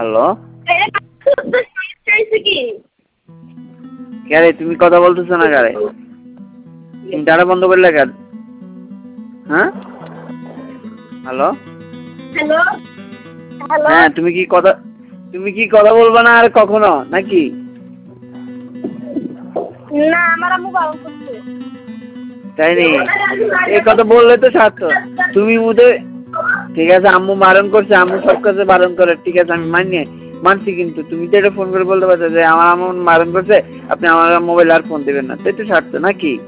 hello কে রে তুমি কথা বলতেছো না কারে তুমি ডাটা বন্ধ করলে কেন হ্যাঁ হ্যালো হ্যালো হ্যালো হ্যাঁ তুমি কি কথা বলবা না আর কখনো নাকি না আমার আম্মু বারণ করছে তাই নি এই কথা বললে তো সার্থ তুমি মুদে ঠিক আছে আম্মু বারণ করছে আম্মু সব কাছে বারণ করে ঠিক আছে আমি মানছি কিন্তু তুমি তো এটা ফোন করে বলতে পারছো যে আমার আম্মু বারণ করছে আপনি আমার মোবাইল আর ফোন দিবেন না তাই তো সার্থ নাকি